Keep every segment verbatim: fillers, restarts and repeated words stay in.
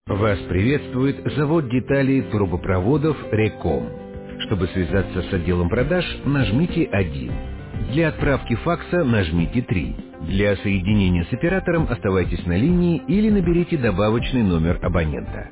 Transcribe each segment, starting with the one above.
Вас приветствует завод деталей трубопроводов «Реком». Чтобы связаться с отделом продаж, нажмите один. Для отправки факса нажмите три. Для соединения с оператором оставайтесь на линии или наберите добавочный номер абонента.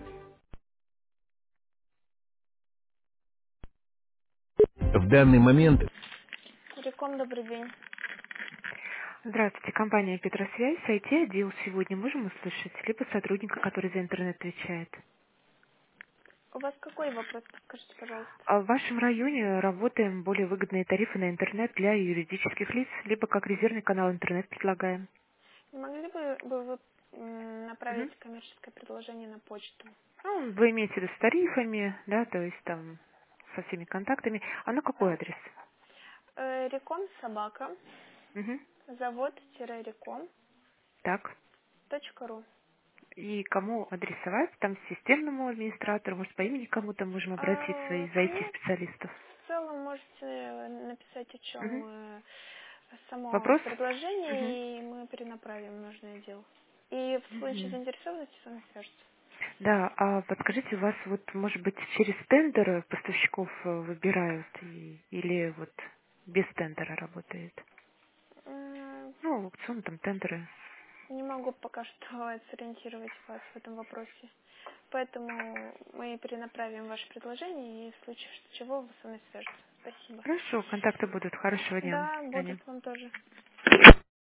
В данный момент... Реком, добрый день. Здравствуйте, компания Петросвязь, ай ти-отдел сегодня можем услышать, либо сотрудника, который за интернет отвечает. У вас какой вопрос, подскажите, пожалуйста? А в вашем районе работаем более выгодные тарифы на интернет для юридических лиц, либо как резервный канал интернет предлагаем. Не могли бы, бы вы м, Мгм. направить коммерческое предложение на почту? Ну, вы имеете в виду с тарифами, да, то есть там со всеми контактами. А на какой Да. адрес? Э, Реком собака, Мгм. завод-реком Так. точка ру. И кому адресовать? Там системному администратору, может, по имени кому-то можем обратиться А, из ну, ай ти-специалистов. в целом можете написать, о чем Мгм. э, само Вопрос? Мгм. предложение, и мы перенаправим в нужный отдел. И в случае Мгм. заинтересованности с вами свяжутся. Да, а подскажите, у вас вот, может быть, через тендеры поставщиков э, выбирают и- или вот без тендера работает? М, Ну, аукцион, там тендеры. Не могу пока что сориентировать вас в этом вопросе. Поэтому мы перенаправим ваше предложение, и в случае чего вы со мной свяжетесь. Спасибо. Хорошо, контакты будут. Хорошего дня. До Да, свидания. будет вам тоже.